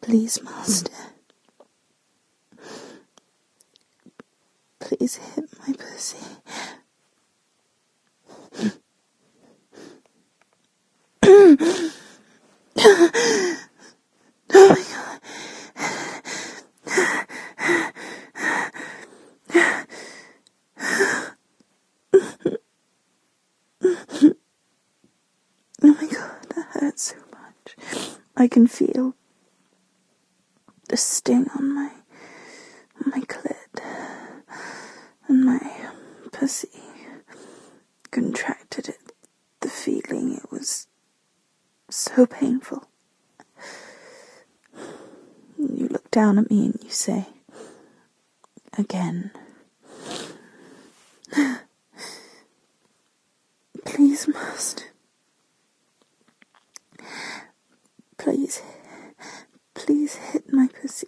Please, master. Please hit my pussy. Oh my God. Oh my God, that hurts so much. I can feel the sting on my clit, and my pussy contracted it. The feeling, it was so painful. You look down at me and you say, again, please, master. Please hit my pussy.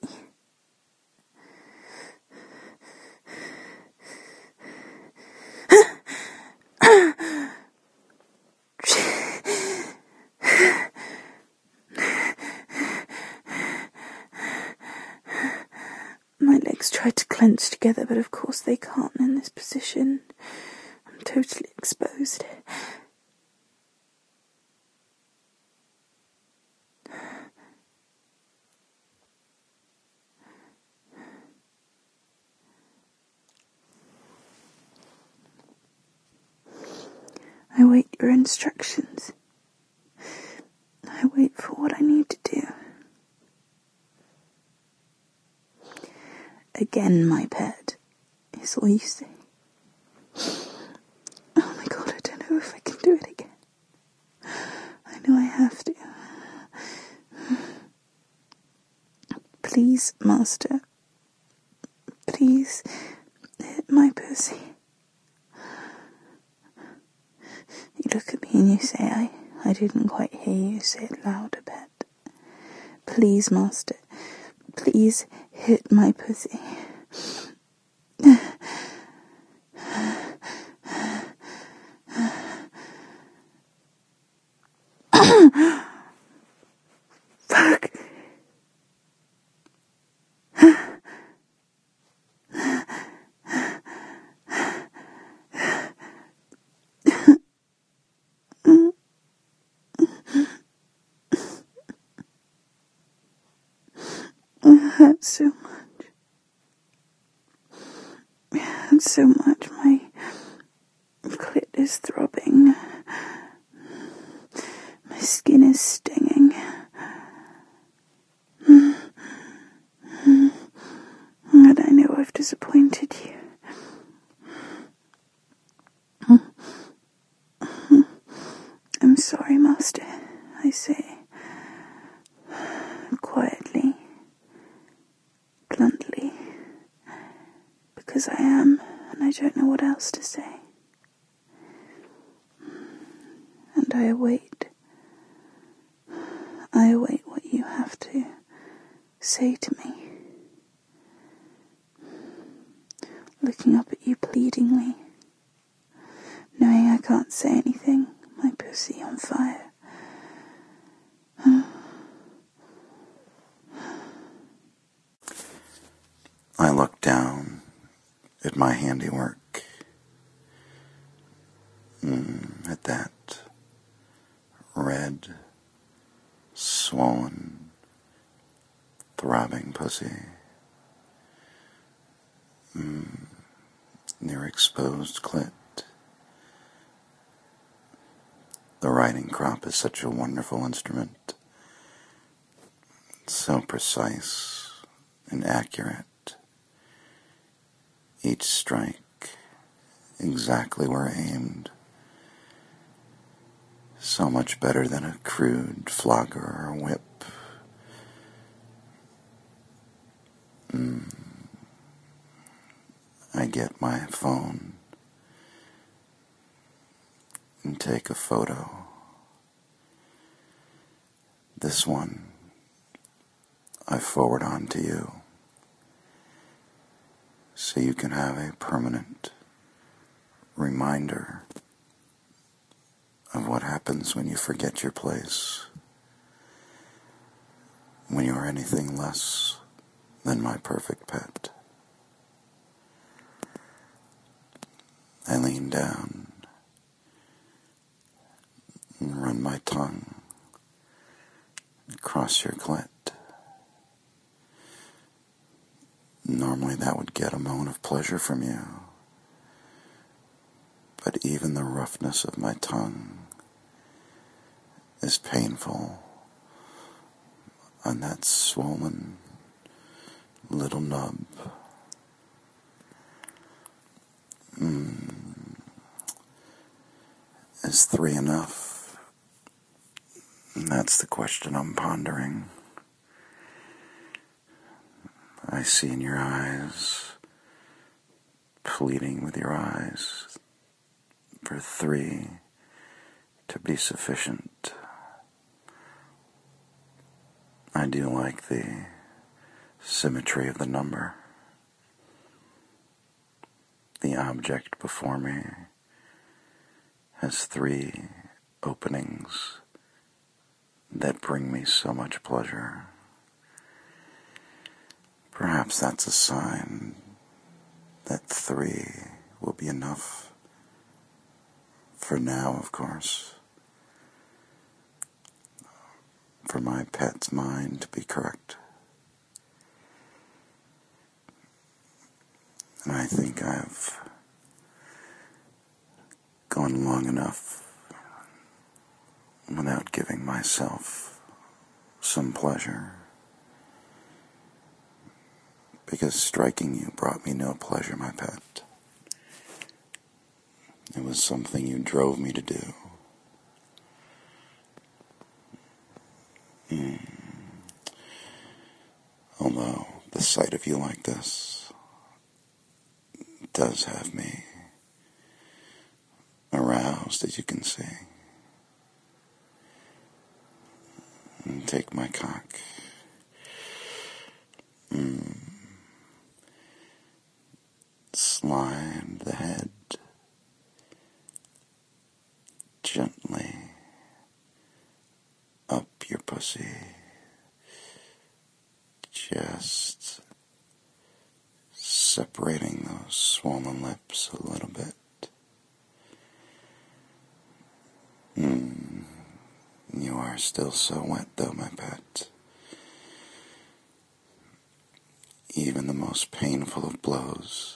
My legs tried to clench together, but of course they can't in this position. I'm totally exposed. I wait your instructions. I wait for what I need to do. Again, my pet, is all you say. Oh my God, I don't know if I can do it again. I know I have to. Please, master. Please hit my pussy. You look at me and you say, I didn't quite hear you. Say it louder, pet. Please, master. Please hit my pussy. Fuck. It hurts so much. It hurts so much. My clit is throbbing. My skin is stinging. And I know I've disappointed you. I'm sorry, master, I say, quietly, bluntly, because I am, and I don't know what else to say. And I await what you have to say to me. Looking up at you pleadingly, knowing I can't say anything, my pussy on fire. I look down at my handiwork, at that red, swollen, throbbing pussy, near exposed clit. The writing crop is such a wonderful instrument, so precise and accurate. Each strike exactly where aimed. So much better than a crude flogger or whip. I get my phone and take a photo. This one I forward on to you, so you can have a permanent reminder of what happens when you forget your place. when you are anything less than my perfect pet. I lean down and run my tongue across your clit. Normally that would get a moan of pleasure from you, but even the roughness of my tongue is painful on that swollen little nub. Is 3 enough? That's the question I'm pondering. I see in your eyes, pleading with your eyes, for 3 to be sufficient. I do like the symmetry of the number. The object before me has 3 openings that bring me so much pleasure. Perhaps that's a sign that 3 will be enough. For now, of course. For my pet's mind to be correct. And I think I've gone long enough without giving myself some pleasure. Because striking you brought me no pleasure, my pet. It was something you drove me to do. Although the sight of you like this does have me aroused, as you can see. And take my cock. Slide the head gently up your pussy, just separating those swollen lips a little bit. You are still so wet though, my pet. Even the most painful of blows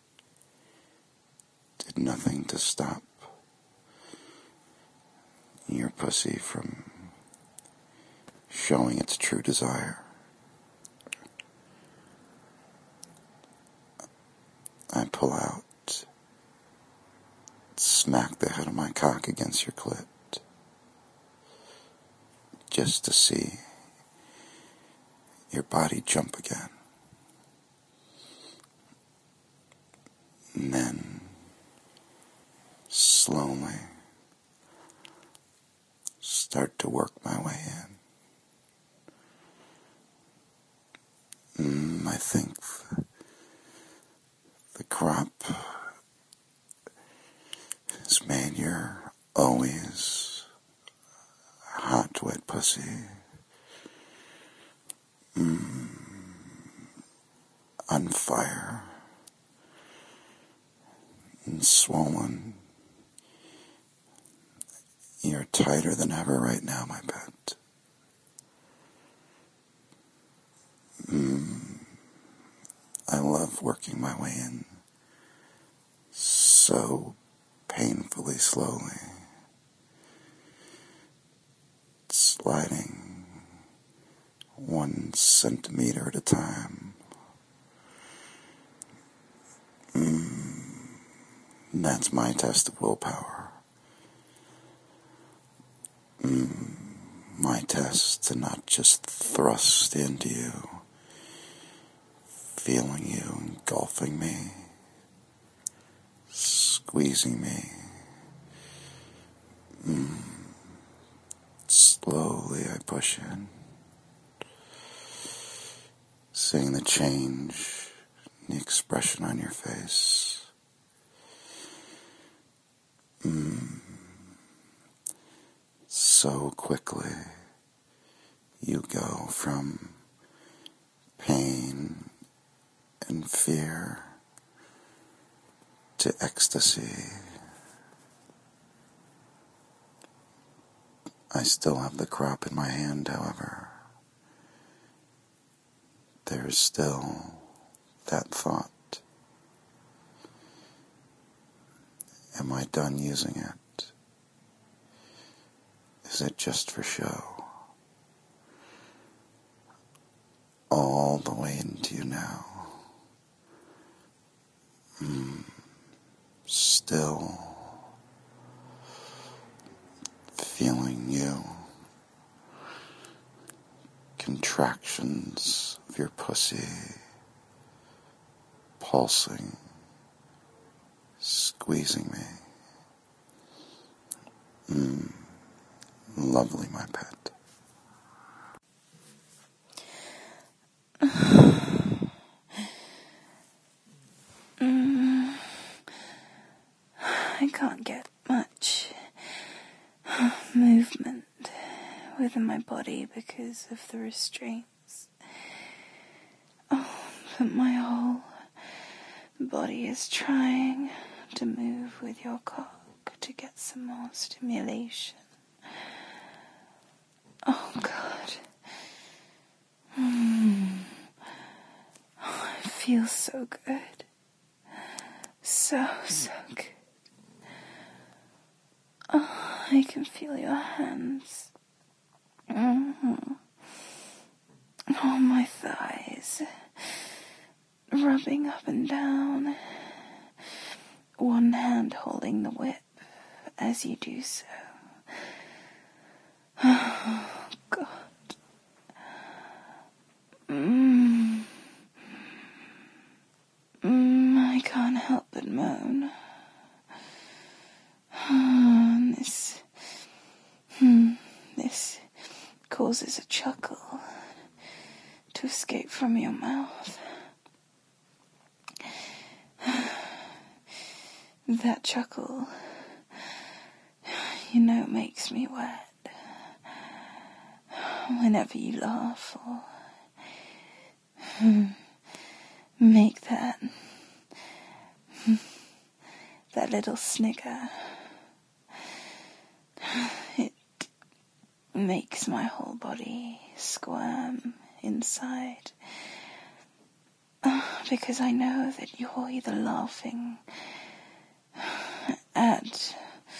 did nothing to stop your pussy from showing its true desire. I pull out, smack the head of my cock against your clit, just to see your body jump again. And then, slowly, start to work my way in. I think the crop has made your always hot, wet pussy on fire and swollen. You're tighter than ever right now, my pet. I love working my way in so painfully slowly, sliding 1 centimeter at a time. That's my test of willpower. My test to not just thrust into you, feeling you engulfing me, squeezing me. Slowly I push in, seeing the change in the expression on your face. So quickly, you go from pain and fear to ecstasy. I still have the crop in my hand, however. There's still that thought. Am I done using it? Is it just for show? All the way into you now. Still feeling you. Contractions of your pussy. Pulsing. Squeezing me. Lovely, my pet. I can't get much movement within my body because of the restraints. Oh, but my whole body is trying to move with your cock to get some more stimulation. Oh, God. Oh, it feels so good. So good. Oh, I can feel your hands. On my thighs. Rubbing up and down. One hand holding the whip as you do so. Oh, God. I can't help but moan. This causes a chuckle to escape from your mouth. That chuckle, makes me wet. Whenever you laugh or make that little snigger, it makes my whole body squirm inside. Because I know that you're either laughing at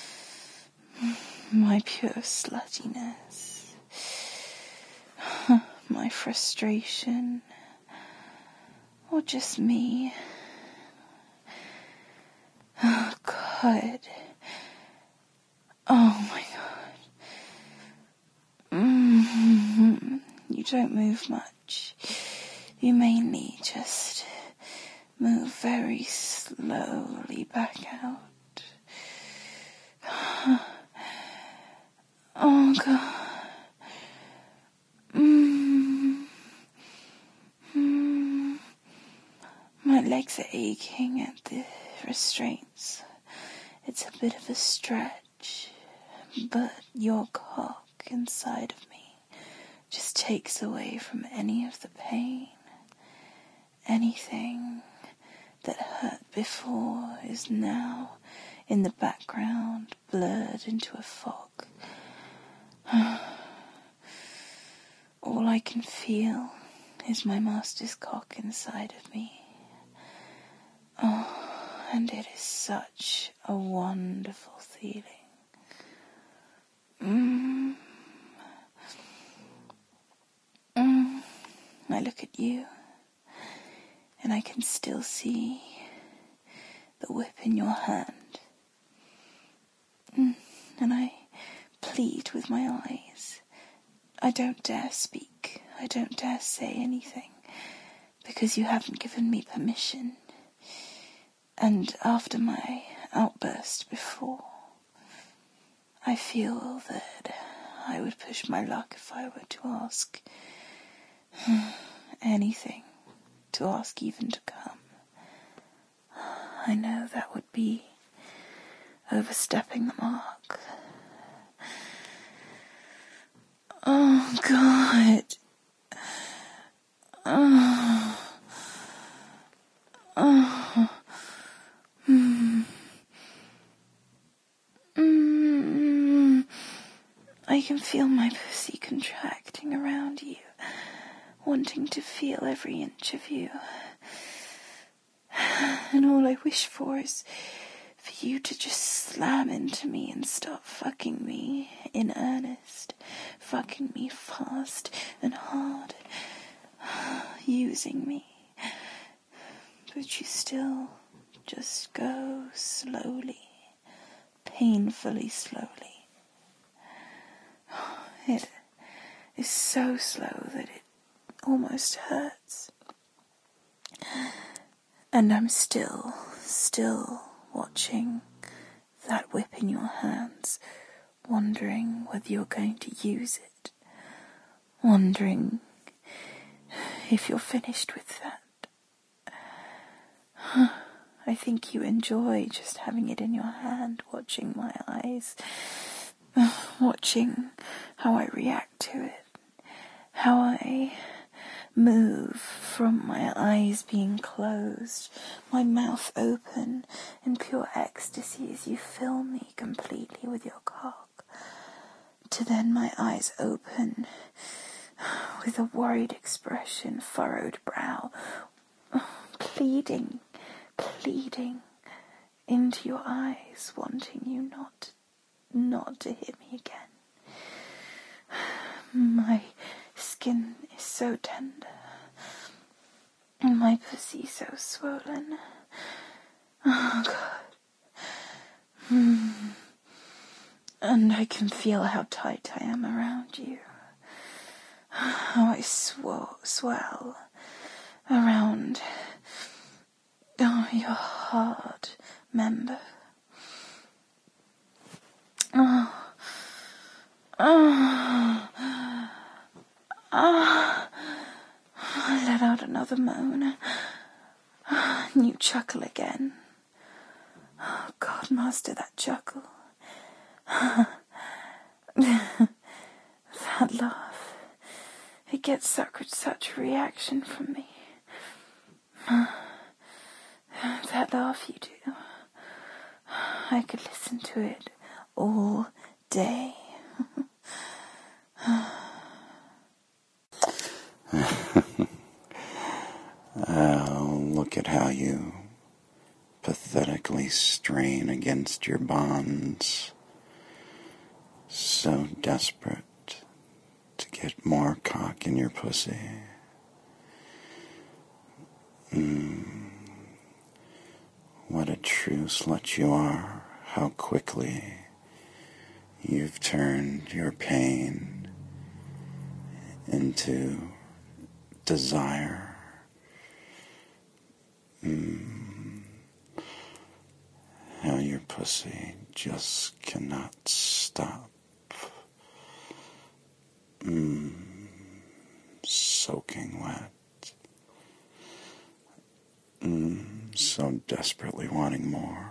my pure sluttiness, my frustration, or just me. Oh, God. Oh, my God. You don't move much. You mainly just move very slowly back out. Oh, God. My legs are aching at the restraints. It's a bit of a stretch, but your cock inside of me just takes away from any of the pain. Anything that hurt before is now in the background, blurred into a fog. All I can feel is my master's cock inside of me. Oh, and it is such a wonderful feeling. I look at you, and I can still see the whip in your hand. And I plead with my eyes. I don't dare speak. I don't dare say anything, because you haven't given me permission. And after my outburst before, I feel that I would push my luck if I were to ask anything, to ask even to come. I know that would be overstepping the mark. Oh, Oh, God. Oh. Oh. I can feel my pussy contracting around you, wanting to feel every inch of you. And all I wish for is for you to just slam into me and start fucking me in earnest, fucking me fast and hard, using me. But you still just go slowly, painfully slowly. It is so slow that it almost hurts. And I'm still watching that whip in your hands, wondering whether you're going to use it, wondering if you're finished with that. I think you enjoy just having it in your hand, watching my eyes, watching how I react to it, how I move from my eyes being closed, my mouth open in pure ecstasy as you fill me completely with your cock, to then my eyes open with a worried expression, furrowed brow, pleading into your eyes, wanting you not to hit me again. My skin is so tender, and my pussy so swollen. Oh, God. And I can feel how tight I am around you, how I swell around your hard member. I let out another moan, and you chuckle again. Oh, God, master that chuckle. That laugh. It gets such reaction from me. That laugh you do. I could listen to it all day. Look at how you pathetically strain against your bonds, so desperate to get more cock in your pussy. What a true slut you are, how quickly you've turned your pain into desire. How your pussy just cannot stop soaking wet. So desperately wanting more.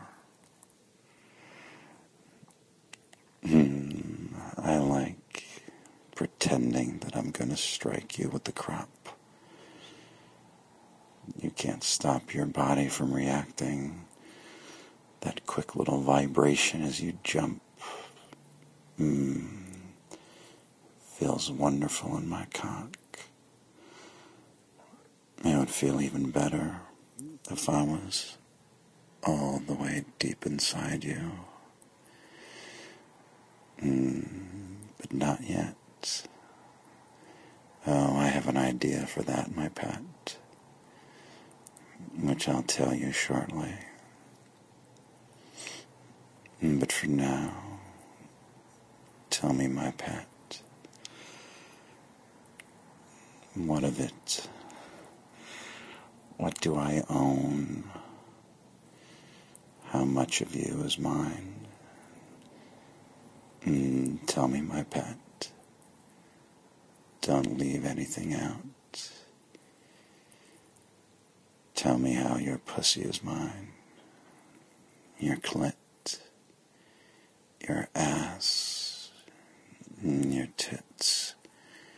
I like pretending that I'm going to strike you with the crop. You can't stop your body from reacting. That quick little vibration as you jump feels wonderful in my cock. It would feel even better if I was all the way deep inside you. But not yet. Oh, I have an idea for that, my pet, which I'll tell you shortly. But for now, tell me, my pet, what of it? What do I own? How much of you is mine? Tell me, my pet. Don't leave anything out. Tell me how your pussy is mine. Your clit, your ass, your tits,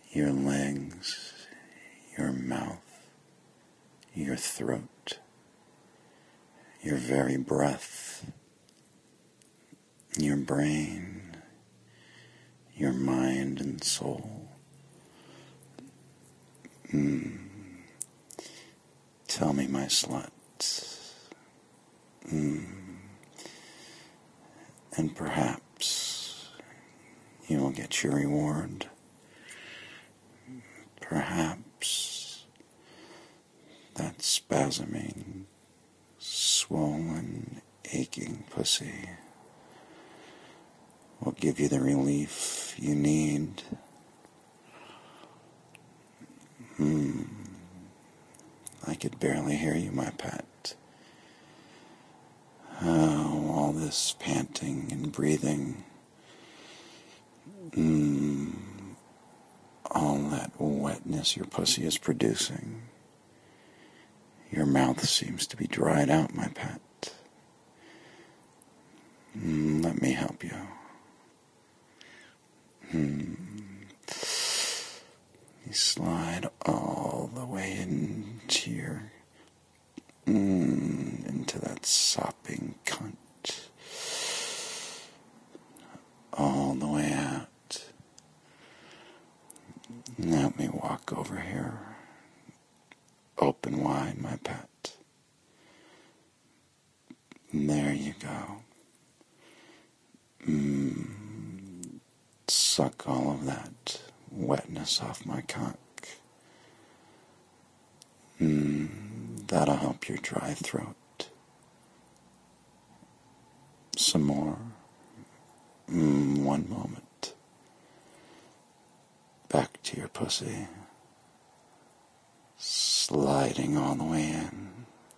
your legs, your mouth, your throat, your very breath, your brain, your mind and soul. Tell me, my slut. And perhaps you will get your reward. Perhaps that spasming, swollen, aching pussy will give you the relief you need. I could barely hear you, my pet. Oh, all this panting and breathing. All that wetness your pussy is producing. Your mouth seems to be dried out, my pet. Let me help you. You slide all the way into that sopping cunt. All the way out. Let me walk over here. Open wide, my pet. And there you go. Suck all of that wetness off my cock. That'll help your dry throat. Some more. One moment. Back to your pussy. Sliding all the way in.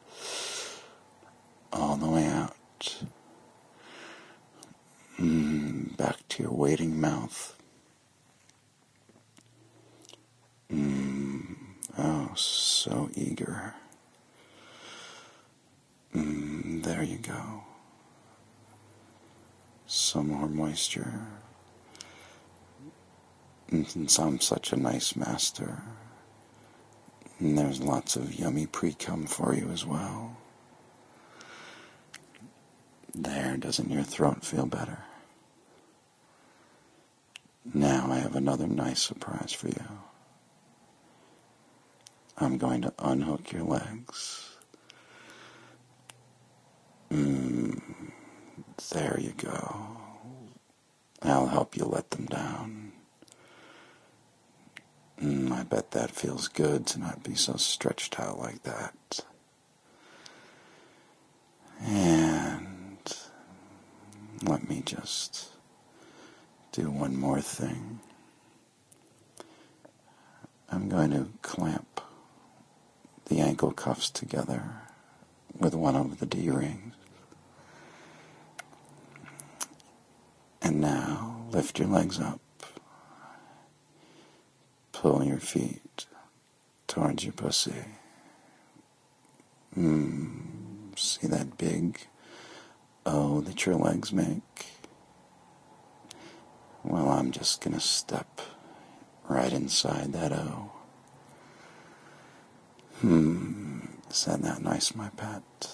All the way out. Back to your waiting mouth. Oh, so eager. There you go. Some more moisture. Since I'm such a nice master, and there's lots of yummy pre-cum for you as well. There, doesn't your throat feel better? Now I have another nice surprise for you. I'm going to unhook your legs. There you go. I'll help you let them down. I bet that feels good to not be so stretched out like that. And let me just do one more thing. I'm going to clamp the ankle cuffs together with one of the D-rings. And now, lift your legs up. Pull your feet towards your pussy. See that big O that your legs make? Well, I'm just going to step right inside that O. Isn't that nice, my pet?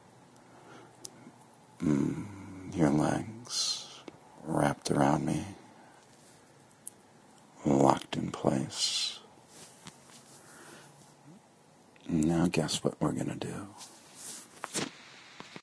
Your legs wrapped around me, locked in place. Now guess what we're going to do?